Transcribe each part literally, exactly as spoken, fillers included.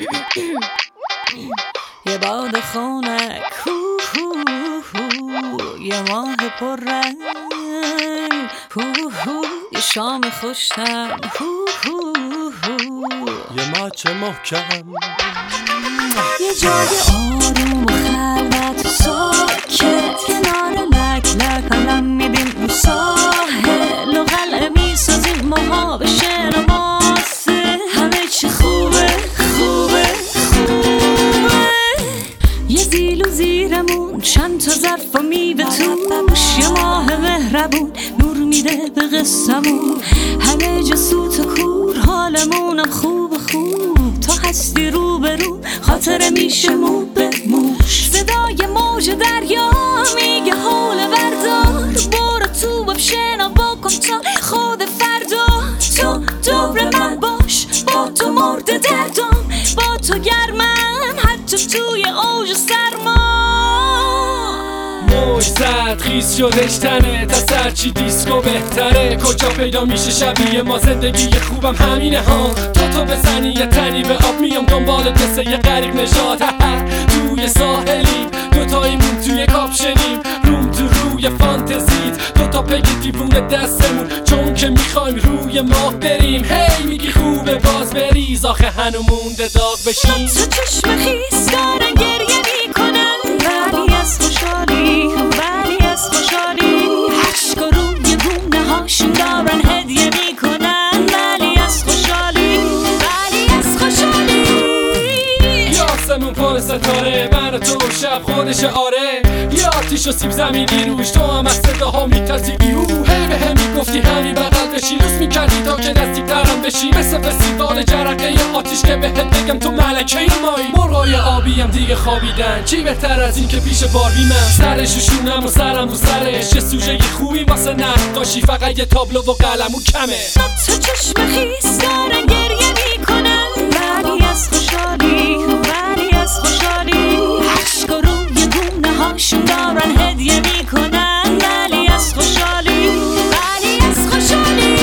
یه باد خنک، یه ماه پر رنگ، یه شام خوشتم، یه ماچ محکم، یه جای آروم و خلوت و ساکت، کنار لک لک قلم میدیم رو ساحل و قلعه میسازیم ماها به شعر و ماسه. همه چی خوبه خوبه خوبه، یه زیل و زیرمون، چند تا ظرف و میوه توش، یه ماه مهربون نور میده به قصمون. همه جا سوت و کور، حالمونم خوب خوب، تا هستی رو به رو خاطره میشه مو به موش. صدای موج دریا میگه حول بردار، برو تو باب شنا بکن تا خود فردا. تو دور من باش، با تو مرد دردم، با تو گرمم حتی توی اوج سرما. موج زد خیز شدش تنه، تا سرچی دیسکو بهتره. کجا پیدا میشه شبیه ما، زندگی خوبم همینه ها. تا تو بزنی یه تنی به آب، میام دنبالت مثل یه غریق نژاد. توی ساحلی دوتاییمون توی کاپشنیم، روم تو روی فانتزیت، دوتا پگی دیوونه دستمون، چون که میخوایم روی ماه بریم. هی میگی خوبه باز بریز، آخه هنو مونده داغ بشیم. تو چشم خیس دارن گریه میکنن، ولی از خوشحالی ولی از خوشحالی عشق و روی گونه هاشون دارن هدیه میکنن، ولی از خوشحالی ولی از خوشحالی. یه آسمون پر ستاره، من و تو شب خودش آره. یه آتیش و سیب زمینی روش، تو هم از صداها میترسی بیرو. هی به هم میگفتی همین بغل بشی، لوس میکردی تا که نزدیک ترم بشی، مثل فستیوال جرقه آتیش که بهت بگم تو ملکه مایی. مرغای آبیم دیگه خوابیدن، چی بهتر از این که پیش باربی من سرش شونم و سرم رو سرش. یه سوژه خوبی واسه نقاشی، فقط یه تابلو و قلمو کمه. تو چشم خیس دارن گریه میکنن، ولی از خوشحالی ولی از خوشحالی عشق و روی گونه هاشون دارن هدیه میکنن، ولی از خوشحالی ولی از خوشحالی.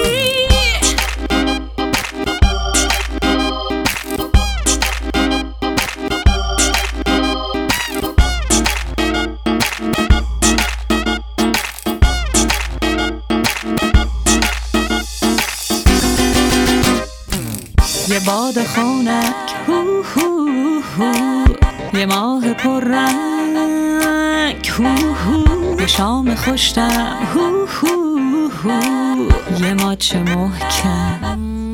یه باد خنک، هو هو هو، یه ماه پر رنگ، هو هو، یه شام خوشتم، هو هو هو، یه ماچ محکم.